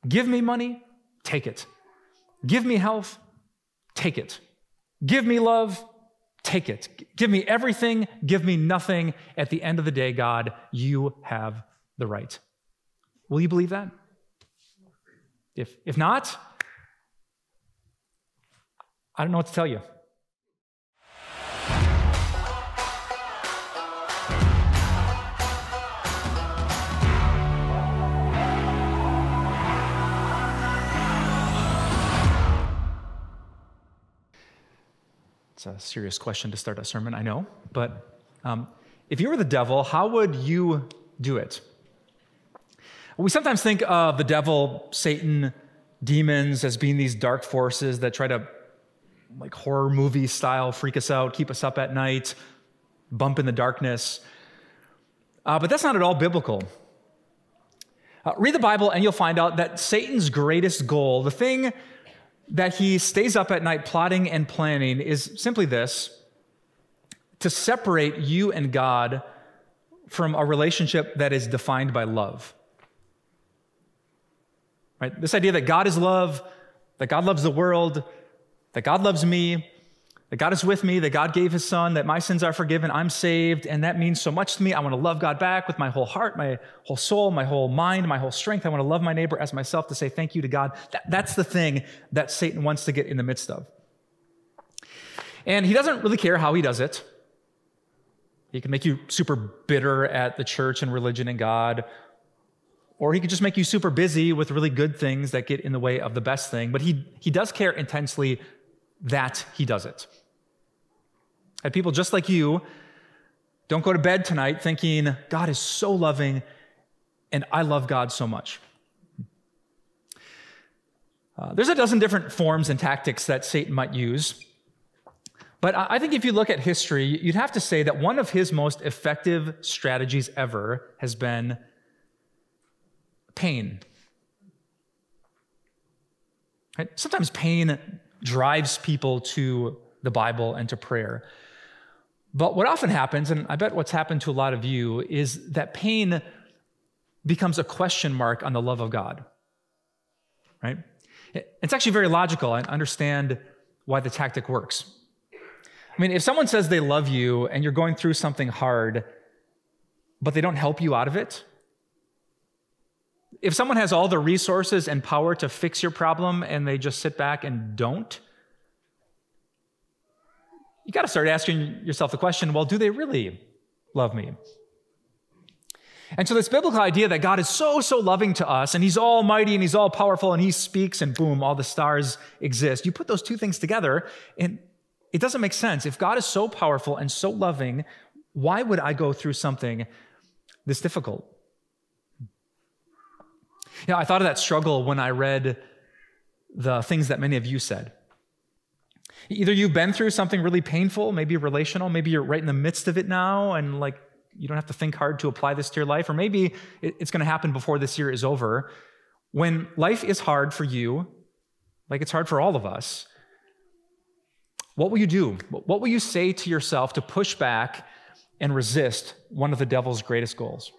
Give me money, take it. Give me health, take it. Give me love, take it. Give me everything, give me nothing. At the end of the day, God, you have the right. Will you believe that? If not, I don't know what to tell you. It's a serious question to start a sermon, I know, but if you were the devil, how would you do it? We sometimes think of the devil, Satan, demons as being these dark forces that try to, like horror movie style, freak us out, keep us up at night, bump in the darkness. But that's not at all biblical. Read the Bible and you'll find out that Satan's greatest goal, the thing that he stays up at night plotting and planning, is simply this: to separate you and God from a relationship that is defined by love. Right? This idea that God is love, that God loves the world, that God loves me, that God is with me, that God gave his son, that my sins are forgiven, I'm saved, and that means so much to me. I want to love God back with my whole heart, my whole soul, my whole mind, my whole strength. I want to love my neighbor as myself, to say thank you to God. That's the thing that Satan wants to get in the midst of. And he doesn't really care how he does it. He can make you super bitter at the church and religion and God, or he could just make you super busy with really good things that get in the way of the best thing. But he does care intensely that he does it. And people just like you don't go to bed tonight thinking, God is so loving and I love God so much. There's a dozen different forms and tactics that Satan might use. But I think if you look at history, you'd have to say that one of his most effective strategies ever has been pain. Right? Sometimes pain drives people to the Bible and to prayer. But what often happens, and I bet what's happened to a lot of you, is that pain becomes a question mark on the love of God. Right? It's actually very logical. I understand why the tactic works. I mean, if someone says they love you and you're going through something hard, but they don't help you out of it, if someone has all the resources and power to fix your problem and they just sit back and don't, you got to start asking yourself the question, well, do they really love me? And so this biblical idea that God is so loving to us, and he's almighty and he's all powerful and he speaks and boom, all the stars exist. You put those two things together and it doesn't make sense. If God is so powerful and so loving, why would I go through something this difficult? You know, I thought of that struggle when I read the things that many of you said. Either you've been through something really painful, maybe relational, maybe you're right in the midst of it now, and like you don't have to think hard to apply this to your life, or maybe it's going to happen before this year is over. When life is hard for you, like it's hard for all of us, what will you do? What will you say to yourself to push back and resist one of the devil's greatest goals?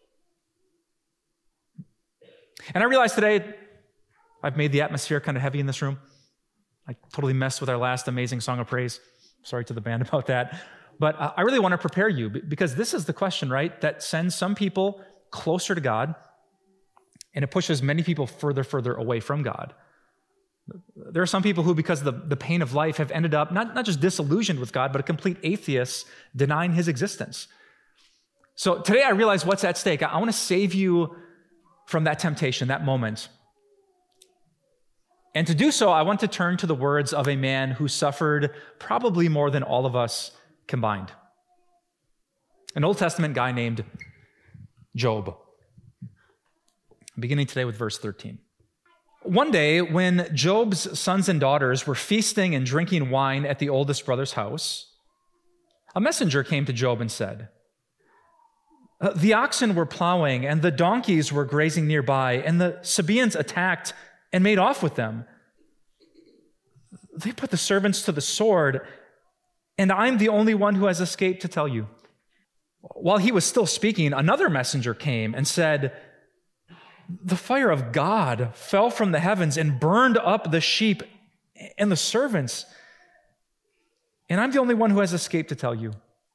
And I realize today I've made the atmosphere kind of heavy in this room. I totally messed with our last amazing song of praise. Sorry to the band about that. But I really want to prepare you, because this is the question, right, that sends some people closer to God, and it pushes many people further away from God. There are some people who, because of the pain of life, have ended up not just disillusioned with God, but a complete atheist, denying his existence. So today I realize what's at stake. I want to save you from that temptation, that moment. And to do so, I want to turn to the words of a man who suffered probably more than all of us combined. An Old Testament guy named Job. Beginning today with verse 13. One day, when Job's sons and daughters were feasting and drinking wine at the oldest brother's house, a messenger came to Job and said, "The oxen were plowing and the donkeys were grazing nearby, and the Sabaeans attacked and made off with them. They put the servants to the sword, and I'm the only one who has escaped to tell you." While he was still speaking, another messenger came and said, the fire of God fell from the heavens and burned up the sheep and the servants. And I'm the only one who has escaped to tell you.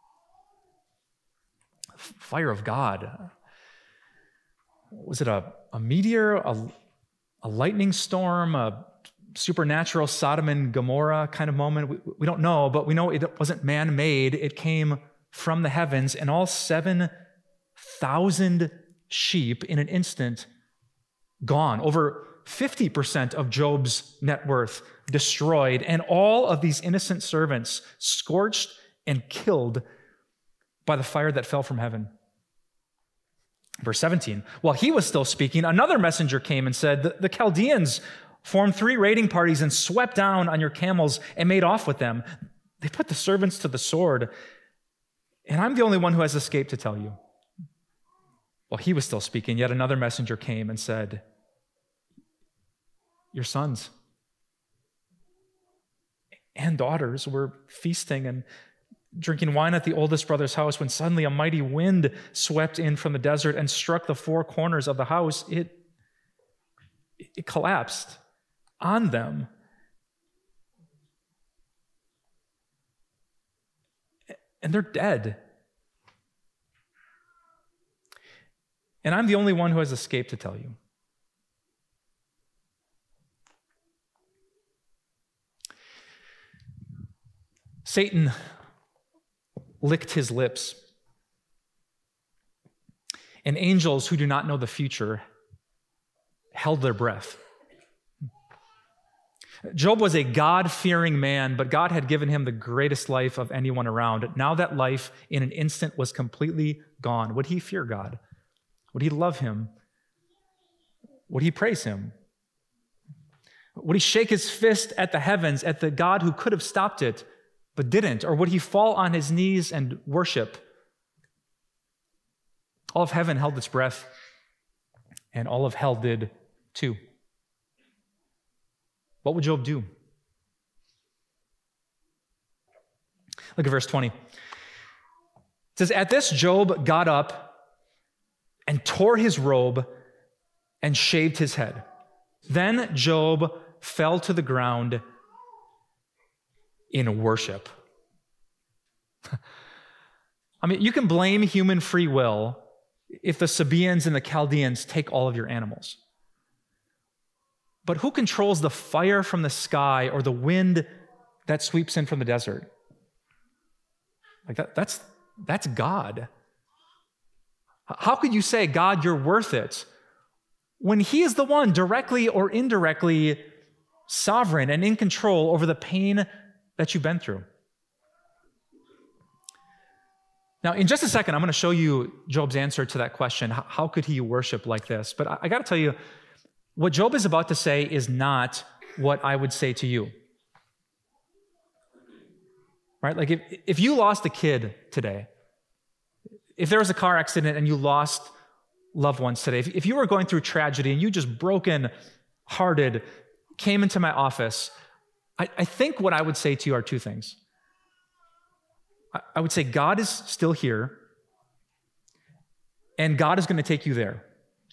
Fire of God. Was it a meteor, a lightning storm, a supernatural Sodom and Gomorrah kind of moment? We don't know, but we know it wasn't man-made. It came from the heavens, and all 7,000 sheep in an instant gone. Over 50% of Job's net worth destroyed, and all of these innocent servants scorched and killed by the fire that fell from heaven. Verse 17, while he was still speaking, another messenger came and said, the Chaldeans formed 3 raiding parties and swept down on your camels and made off with them. They put the servants to the sword, and I'm the only one who has escaped to tell you. While he was still speaking, yet another messenger came and said, your sons and daughters were feasting and drinking wine at the oldest brother's house when suddenly a mighty wind swept in from the desert and struck the 4 corners of the house. It collapsed on them. And they're dead. And I'm the only one who has escaped to tell you. Satan licked his lips, and angels who do not know the future held their breath. Job was a God-fearing man, but God had given him the greatest life of anyone around. Now that life in an instant was completely gone. Would he fear God? Would he love him? Would he praise him? Would he shake his fist at the heavens, at the God who could have stopped it, but didn't? Or would he fall on his knees and worship? All of heaven held its breath, and all of hell did too. What would Job do? Look at verse 20. It says, at this Job got up and tore his robe and shaved his head. Then Job fell to the ground in worship. I mean, you can blame human free will if the Sabaeans and the Chaldeans take all of your animals. But who controls the fire from the sky or the wind that sweeps in from the desert? Like that's God. How could you say, God, you're worth it, when he is the one directly or indirectly sovereign and in control over the pain that you've been through? Now, in just a second, I'm going to show you Job's answer to that question. How could he worship like this? But I got to tell you, what Job is about to say is not what I would say to you. Right? Like if you lost a kid today, if there was a car accident and you lost loved ones today, if you were going through tragedy and you just broken-hearted came into my office, I think what I would say to you are 2 things. I would say God is still here, and God is going to take you there.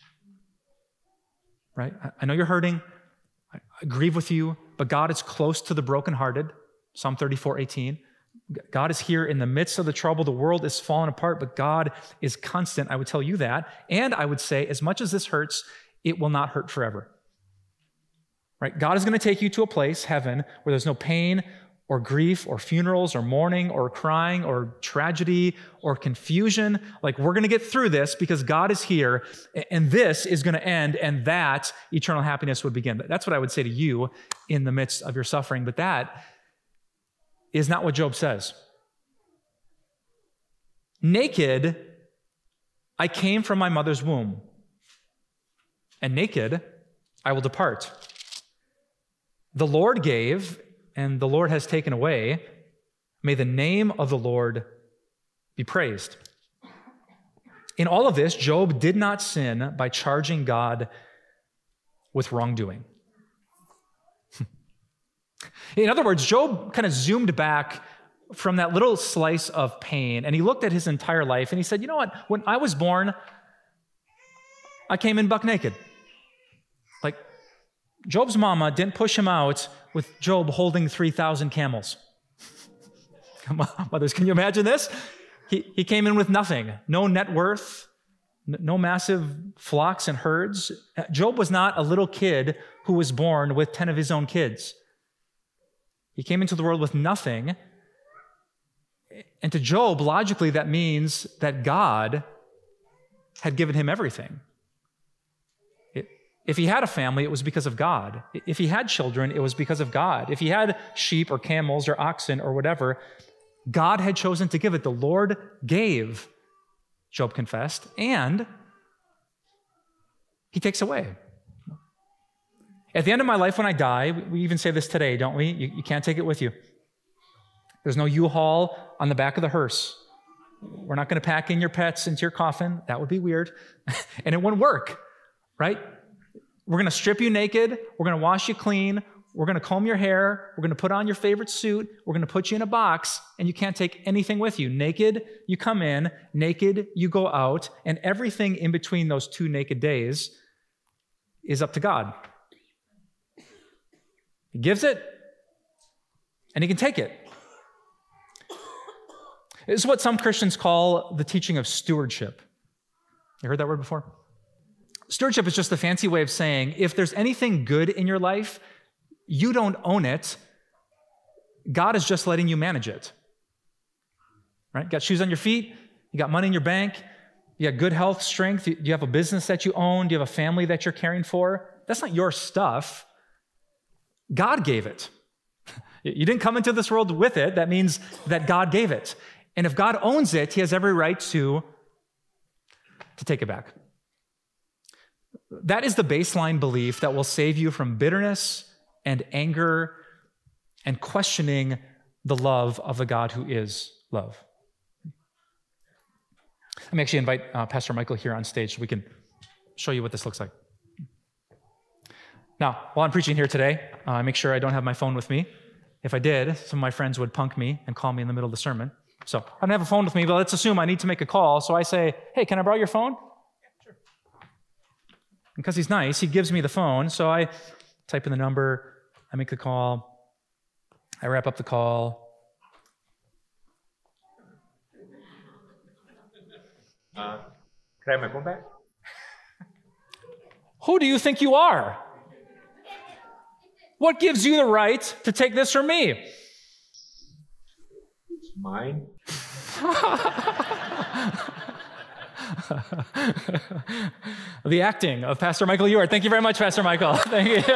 Right? I know you're hurting. I grieve with you, but God is close to the brokenhearted. Psalm 34:18. God is here in the midst of the trouble. The world is falling apart, but God is constant. I would tell you that. And I would say, as much as this hurts, it will not hurt forever. Right? God is going to take you to a place, heaven, where there's no pain or grief or funerals or mourning or crying or tragedy or confusion. Like, we're going to get through this because God is here, and this is going to end, and that eternal happiness would begin. That's what I would say to you in the midst of your suffering, but that is not what Job says. Naked, I came from my mother's womb, and naked, I will depart. The Lord gave, and the Lord has taken away. May the name of the Lord be praised. In all of this, Job did not sin by charging God with wrongdoing. In other words, Job kind of zoomed back from that little slice of pain, and he looked at his entire life, and he said, you know what? When I was born, I came in buck naked. Like, Job's mama didn't push him out with Job holding 3,000 camels. Come on, mothers, can you imagine this? He came in with nothing, no net worth, no massive flocks and herds. Job was not a little kid who was born with 10 of his own kids. He came into the world with nothing. And to Job, logically, that means that God had given him everything. If he had a family, it was because of God. If he had children, it was because of God. If he had sheep or camels or oxen or whatever, God had chosen to give it. The Lord gave, Job confessed, and he takes away. At the end of my life when I die, we even say this today, don't we? You can't take it with you. There's no U-Haul on the back of the hearse. We're not going to pack in your pets into your coffin. That would be weird. And it wouldn't work, right? We're going to strip you naked. We're going to wash you clean. We're going to comb your hair. We're going to put on your favorite suit. We're going to put you in a box, and you can't take anything with you. Naked, you come in. Naked, you go out. And everything in between those 2 naked days is up to God. He gives it, and he can take it. This is what some Christians call the teaching of stewardship. You heard that word before? Stewardship is just a fancy way of saying, if there's anything good in your life, you don't own it. God is just letting you manage it. Right? You got shoes on your feet. You got money in your bank. You got good health, strength. You have a business that you own. Do you have a family that you're caring for? That's not your stuff. God gave it. You didn't come into this world with it. That means that God gave it. And if God owns it, he has every right to take it back. That is the baseline belief that will save you from bitterness and anger and questioning the love of the God who is love. Let me actually invite Pastor Michael here on stage so we can show you what this looks like. Now, while I'm preaching here today, I make sure I don't have my phone with me. If I did, some of my friends would punk me and call me in the middle of the sermon. So I don't have a phone with me, but let's assume I need to make a call. So I say, hey, can I borrow your phone? Yeah, sure. And because he's nice, he gives me the phone. So I type in the number, I make the call, I wrap up the call. Can I have my phone back? Who do you think you are? What gives you the right to take this from me? It's mine. The acting of Pastor Michael Ewart. Thank you very much, Pastor Michael. Thank you.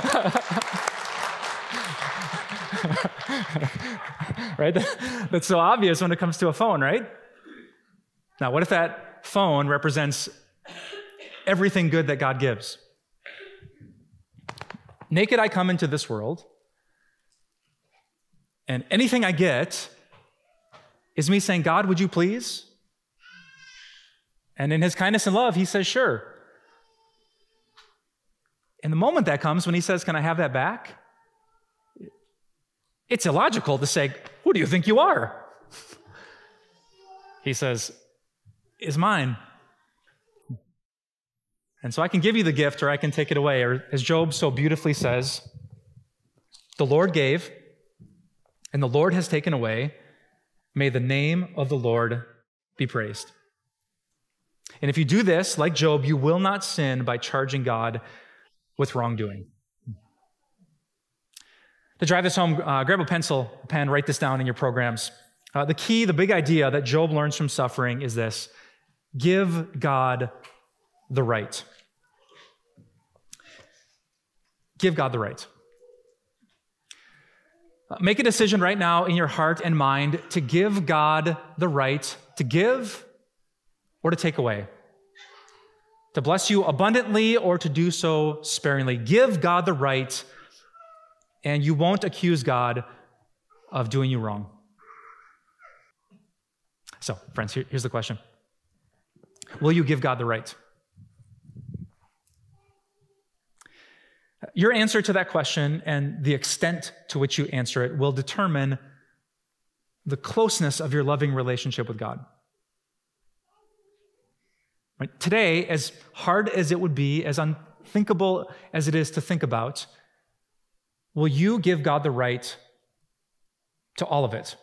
Right? That's so obvious when it comes to a phone, right? Now, what if that phone represents everything good that God gives? Naked I come into this world, and anything I get is me saying, God, would you please? And in his kindness and love, he says, sure. And the moment that comes when he says, can I have that back? It's illogical to say, who do you think you are? He says, is mine. And so I can give you the gift or I can take it away. Or as Job so beautifully says, the Lord gave and the Lord has taken away. May the name of the Lord be praised. And if you do this, like Job, you will not sin by charging God with wrongdoing. To drive this home, grab a pencil, a pen, write this down in your programs. The key, the big idea that Job learns from suffering is this: give God the right. Give God the right. Make a decision right now in your heart and mind to give God the right to give or to take away, to bless you abundantly or to do so sparingly. Give God the right, and you won't accuse God of doing you wrong. So, friends, here's the question. Will you give God the right? Your answer to that question and the extent to which you answer it will determine the closeness of your loving relationship with God. Right? Today, as hard as it would be, as unthinkable as it is to think about, will you give God the right to all of it?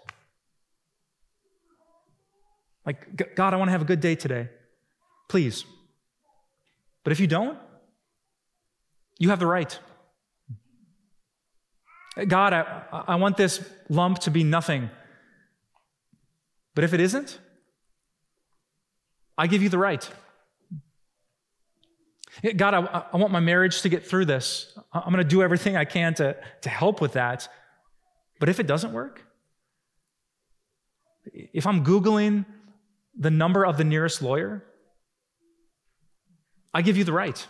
Like, God, I want to have a good day today. Please. But if you don't, you have the right. God, I want this lump to be nothing. But if it isn't, I give you the right. God, I want my marriage to get through this. I'm going to do everything I can to help with that. But if it doesn't work, if I'm Googling the number of the nearest lawyer, I give you the right.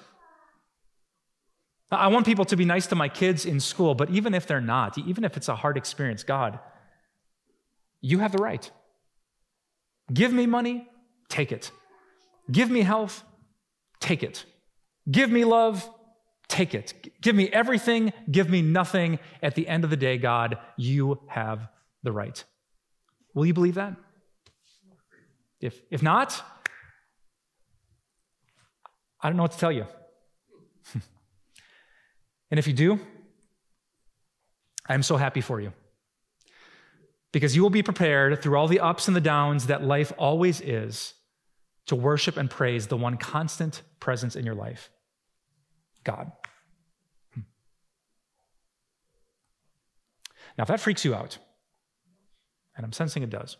I want people to be nice to my kids in school, but even if they're not, even if it's a hard experience, God, you have the right. Give me money, take it. Give me health, take it. Give me love, take it. Give me everything, give me nothing. At the end of the day, God, you have the right. Will you believe that? If not, I don't know what to tell you. And if you do, I'm so happy for you. Because you will be prepared through all the ups and the downs that life always is to worship and praise the one constant presence in your life, God. Now, if that freaks you out, and I'm sensing it does,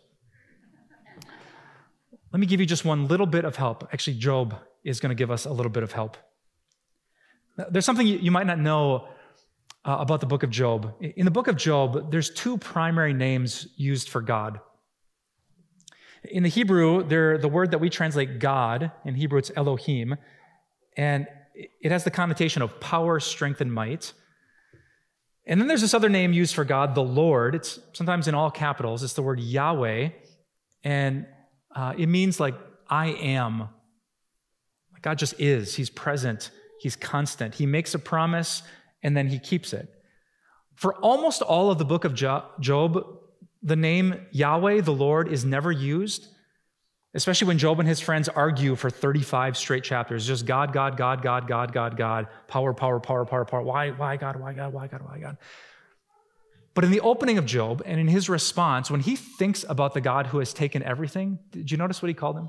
let me give you just one little bit of help. Actually, Job is going to give us a little bit of help. There's something you might not know about the book of Job. In the book of Job, there's two primary names used for God. In the Hebrew, the word that we translate God, in Hebrew it's Elohim, and it has the connotation of power, strength, and might. And then there's this other name used for God, the Lord. It's sometimes in all capitals. It's the word Yahweh, and it means like, I am. God just is. He's present. He's constant. He makes a promise, and then he keeps it. For almost all of the book of Job, the name Yahweh, the Lord, is never used, especially when Job and his friends argue for 35 straight chapters. Just God, God, God, God, God, God, God, power, power, power, power, power. Why God, why God, why God, why God? But in the opening of Job and in his response, when he thinks about the God who has taken everything, did you notice what he called him?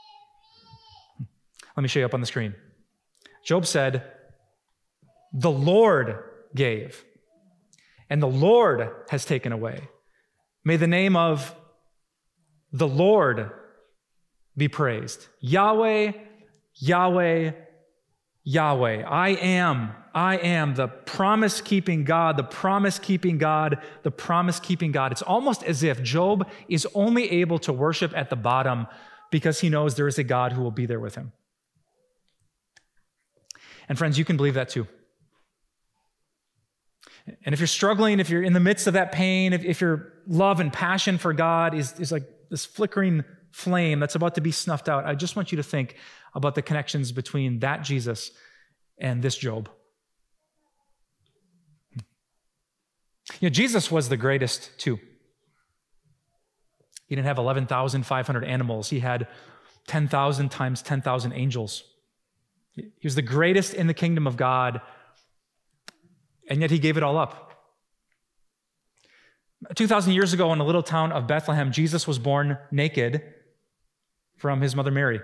Let me show you up on the screen. Job said, the Lord gave, and the Lord has taken away. May the name of the Lord be praised. Yahweh, Yahweh, Yahweh. I am the promise-keeping God, the promise-keeping God, the promise-keeping God. It's almost as if Job is only able to worship at the bottom because he knows there is a God who will be there with him. And friends, you can believe that too. And if you're struggling, if you're in the midst of that pain, if your love and passion for God is like this flickering flame that's about to be snuffed out, I just want you to think about the connections between that Jesus and this Job. You know, Jesus was the greatest too. He didn't have 11,500 animals. He had 10,000 times 10,000 angels. He was the greatest in the kingdom of God, and yet he gave it all up. 2,000 years ago in the little town of Bethlehem, Jesus was born naked from his mother Mary.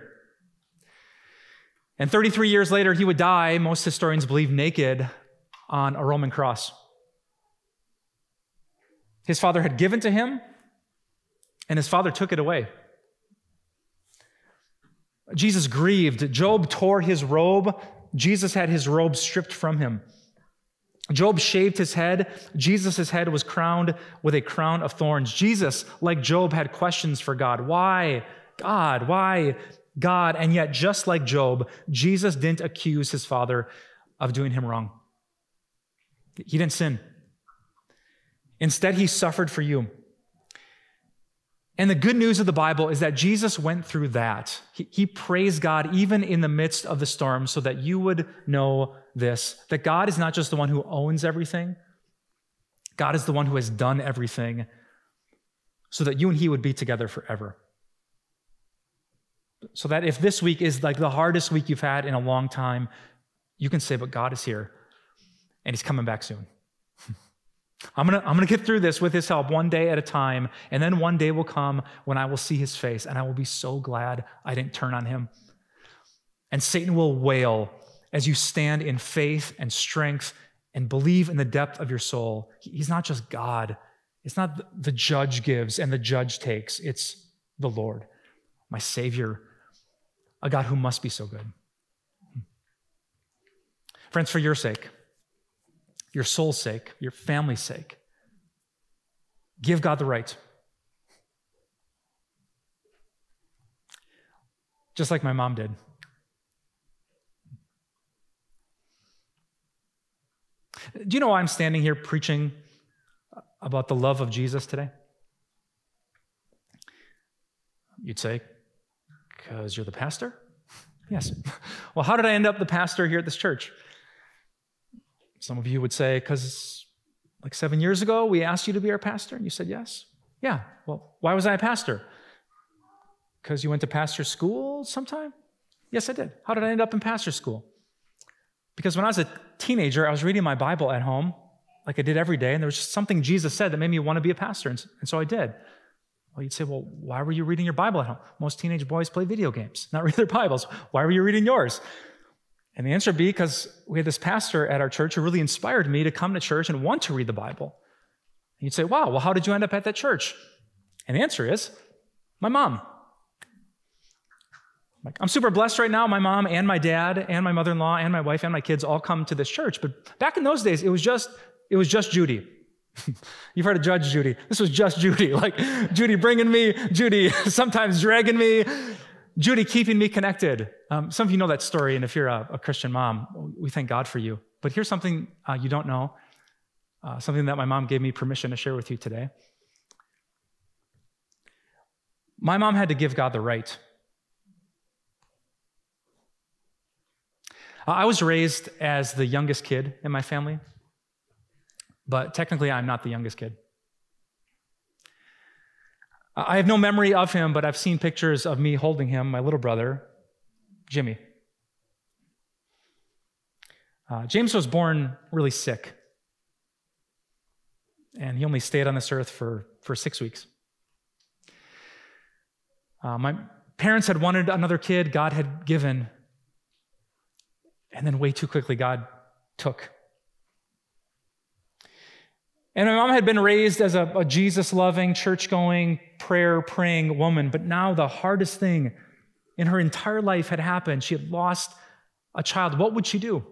And 33 years later, he would die, most historians believe, naked on a Roman cross. His father had given to him, and his father took it away. Jesus grieved. Job tore his robe. Jesus had his robe stripped from him. Job shaved his head. Jesus' head was crowned with a crown of thorns. Jesus, like Job, had questions for God. Why, God? Why, God? And yet, just like Job, Jesus didn't accuse his father of doing him wrong. He didn't sin. Instead, he suffered for you. And the good news of the Bible is that Jesus went through that. He praised God even in the midst of the storm so that you would know this, that God is not just the one who owns everything. God is the one who has done everything so that you and he would be together forever. So that if this week is like the hardest week you've had in a long time, you can say, but God is here, and he's coming back soon. I'm gonna get through this with his help one day at a time, and then one day will come when I will see his face, and I will be so glad I didn't turn on him. And Satan will wail as you stand in faith and strength and believe in the depth of your soul. He's not just God. It's not the judge gives and the judge takes. It's the Lord, my Savior, a God who must be so good. Friends, for your sake, your soul's sake, your family's sake, give God the right. Just like my mom did. Do you know why I'm standing here preaching about the love of Jesus today? You'd say, because you're the pastor? Yes. Well, how did I end up the pastor here at this church? Some of you would say, because like 7 years ago, we asked you to be our pastor, and you said yes. Yeah. Well, why was I a pastor? Because you went to pastor school sometime? Yes, I did. How did I end up in pastor school? Because when I was a teenager, I was reading my Bible at home, like I did every day, and there was just something Jesus said that made me want to be a pastor, and so I did. Well, you'd say, well, why were you reading your Bible at home? Most teenage boys play video games, not read their Bibles. Why were you reading yours? And the answer would be because we had this pastor at our church who really inspired me to come to church and want to read the Bible. And you'd say, wow, well, how did you end up at that church? And the answer is, my mom. I'm super blessed right now. My mom and my dad and my mother-in-law and my wife and my kids all come to this church. But back in those days, it was just Judy. You've heard of Judge Judy. This was just Judy. Like Judy bringing me, Judy sometimes dragging me, Judy keeping me connected. Some of you know that story, and if you're a Christian mom, we thank God for you. But here's something you don't know, something that my mom gave me permission to share with you today. My mom had to give God the right. I was raised as the youngest kid in my family, but technically I'm not the youngest kid. I have no memory of him, but I've seen pictures of me holding him, my little brother, Jimmy. James was born really sick, and he only stayed on this earth for 6 weeks. My parents had wanted another kid, God had given, and then way too quickly God took. And my mom had been raised as a Jesus-loving, church-going, prayer-praying woman, but now the hardest thing in her entire life had happened. She had lost a child. What would she do?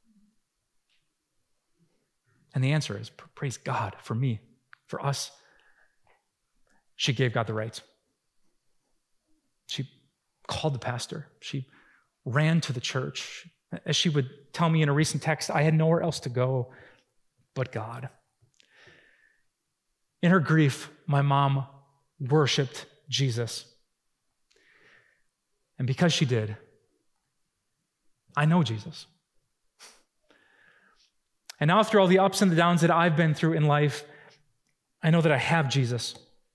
And the answer is, praise God for me, for us. She gave God the right. She called the pastor. She ran to the church. As she would tell me in a recent text, I had nowhere else to go but God. In her grief, my mom worshiped Jesus. And because she did, I know Jesus. And now through all the ups and the downs that I've been through in life, I know that I have Jesus.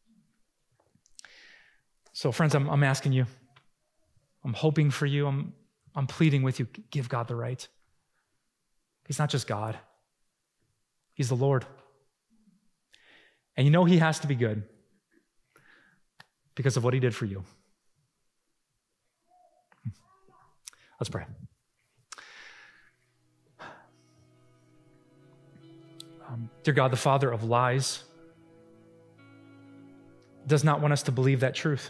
So friends, I'm asking you, I'm hoping for you, I'm pleading with you, give God the right. He's not just God. He's the Lord. And you know he has to be good because of what he did for you. Let's pray. Dear God, the Father of lies, does not want us to believe that truth.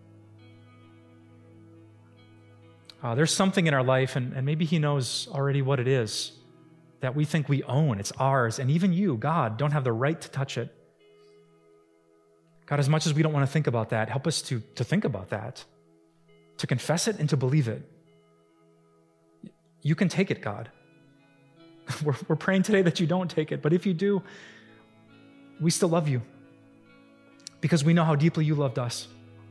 There's something in our life, and maybe he knows already what it is, that we think we own. It's ours. And even you, God, don't have the right to touch it. God, as much as we don't want to think about that, help us to think about that, to confess it and to believe it. You can take it, God. We're praying today that you don't take it, but if you do, we still love you because we know how deeply you loved us.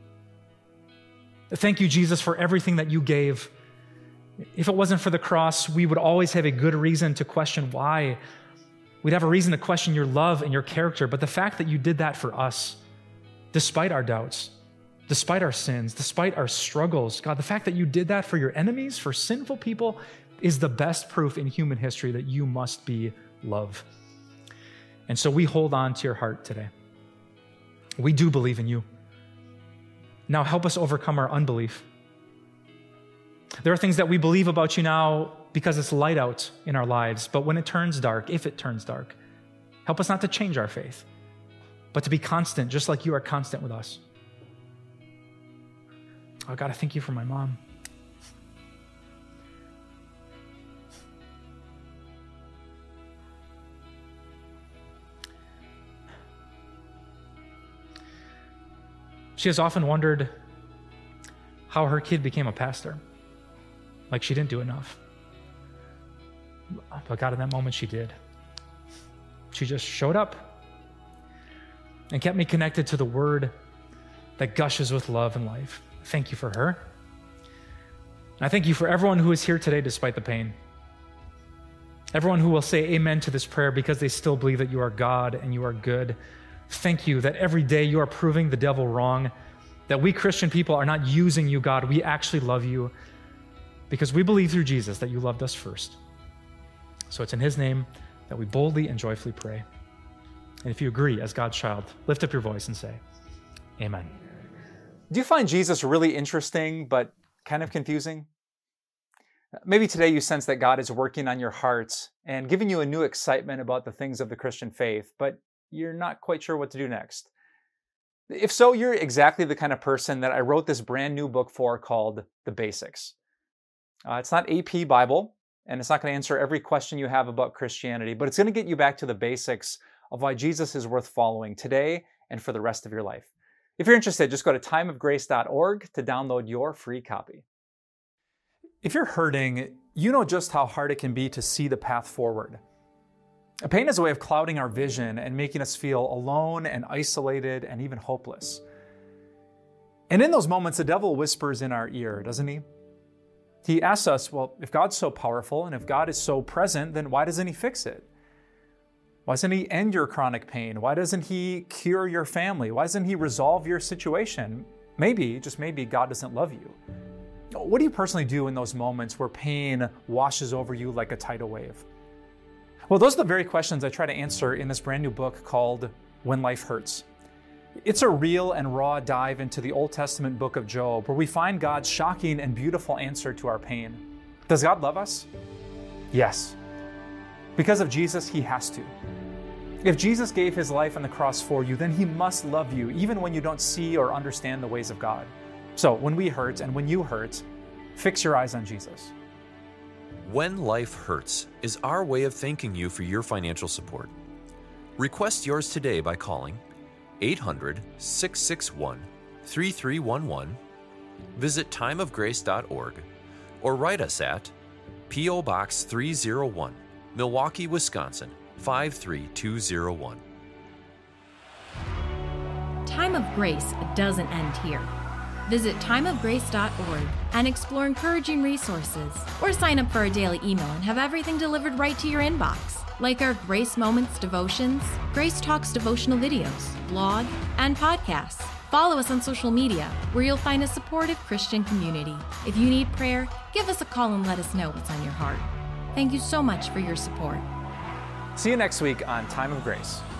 Thank you, Jesus, for everything that you gave. If it wasn't for the cross, we would always have a good reason to question why. We'd have a reason to question your love and your character, but the fact that you did that for us, despite our doubts, despite our sins, despite our struggles, God, the fact that you did that for your enemies, for sinful people, is the best proof in human history that you must be love. And so we hold on to your heart today. We do believe in you. Now help us overcome our unbelief. There are things that we believe about you now because it's light out in our lives, but when it turns dark, if it turns dark, help us not to change our faith, but to be constant, just like you are constant with us. Oh God, I thank you for my mom. She has often wondered how her kid became a pastor. Like she didn't do enough. But God, in that moment, she did. She just showed up and kept me connected to the word that gushes with love and life. Thank you for her. I thank you for everyone who is here today despite the pain. Everyone who will say amen to this prayer because they still believe that you are God and you are good. Thank you that every day you are proving the devil wrong, that we Christian people are not using you, God. We actually love you because we believe through Jesus that you loved us first. So it's in his name that we boldly and joyfully pray. And if you agree as God's child, lift up your voice and say, amen. Do you find Jesus really interesting, but kind of confusing? Maybe today you sense that God is working on your heart and giving you a new excitement about the things of the Christian faith, but you're not quite sure what to do next. If so, you're exactly the kind of person that I wrote this brand new book for called The Basics. It's not AP Bible, and it's not going to answer every question you have about Christianity, but it's going to get you back to the basics of why Jesus is worth following today and for the rest of your life. If you're interested, just go to timeofgrace.org to download your free copy. If you're hurting, you know just how hard it can be to see the path forward. Pain is a way of clouding our vision and making us feel alone and isolated and even hopeless. And in those moments, the devil whispers in our ear, doesn't he? He asks us, well, if God's so powerful and if God is so present, then why doesn't he fix it? Why doesn't he end your chronic pain? Why doesn't he cure your family? Why doesn't he resolve your situation? Maybe, just maybe, God doesn't love you. What do you personally do in those moments where pain washes over you like a tidal wave? Well, those are the very questions I try to answer in this brand new book called When Life Hurts. It's a real and raw dive into the Old Testament book of Job, where we find God's shocking and beautiful answer to our pain. Does God love us? Yes. Because of Jesus, he has to. If Jesus gave his life on the cross for you, then he must love you, even when you don't see or understand the ways of God. So when we hurt and when you hurt, fix your eyes on Jesus. When Life Hurts is our way of thanking you for your financial support. Request yours today by calling 800-661-3311, visit timeofgrace.org, or write us at P.O. Box 301, Milwaukee, Wisconsin, 53201. Time of Grace doesn't end here. Visit timeofgrace.org and explore encouraging resources, or sign up for our daily email and have everything delivered right to your inbox, like our Grace Moments devotions, Grace Talks devotional videos, blog, and podcasts. Follow us on social media, where you'll find a supportive Christian community. If you need prayer, give us a call and let us know what's on your heart. Thank you so much for your support. See you next week on Time of Grace.